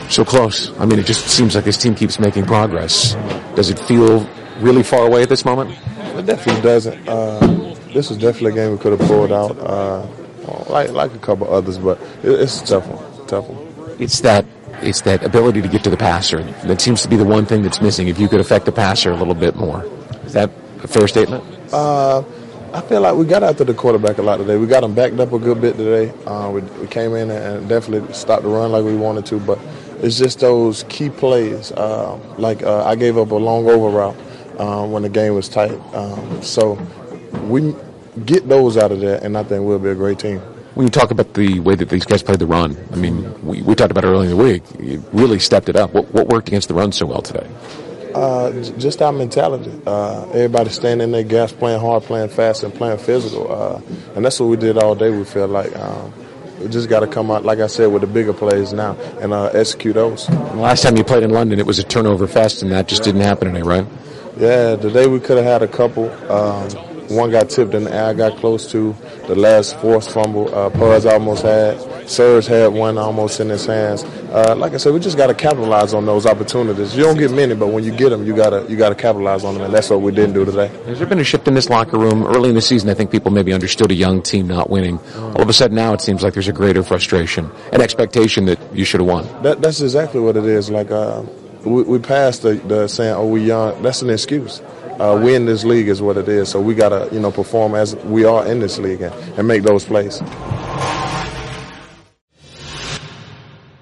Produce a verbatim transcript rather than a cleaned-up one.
So close. I mean, it just seems like this team keeps making progress. Does it feel really far away at this moment? It definitely doesn't. Uh, this was definitely a game we could have pulled out, uh, like like a couple others, but it, it's a tough one. Tough one. It's that it's that ability to get to the passer that seems to be the one thing that's missing. If you could affect the passer a little bit more, is that a fair statement? Uh, I feel like we got after the quarterback a lot today. We got him backed up a good bit today. Uh, we, we came in and definitely stopped the run like we wanted to, but it's just those key plays. Uh, like uh, I gave up a long over route um, when the game was tight. Um, so we get those out of there, and I think we'll be a great team. When you talk about the way that these guys played the run, I mean, we, we talked about it earlier in the week. You really stepped it up. What, what worked against the run so well today? Uh, just our mentality. Uh, everybody standing in their gaps, playing hard, playing fast, and playing physical. Uh, and that's what we did all day, we feel like. Um, we just got to come out, like I said, with the bigger plays now and uh, execute those. The last time you played in London, it was a turnover fest, and that just didn't happen today, right? Yeah, today we could have had a couple. Um, one got tipped in the air, I got close to. The last forced fumble, uh, Puz almost had. Serge had one almost in his hands. Uh, like I said, we just got to capitalize on those opportunities. You don't get many, but when you get them, you gotta you gotta capitalize on them, and that's what we didn't do today. Has there been a shift in this locker room? Early in the season, I think people maybe understood a young team not winning. All of a sudden now it seems like there's a greater frustration, an expectation that you should have won. That, that's exactly what it is. Like uh, we, we passed the, the saying, "Oh, we young." That's an excuse. Uh, we in this league is what it is, so we gotta you know perform as we are in this league and, and make those plays.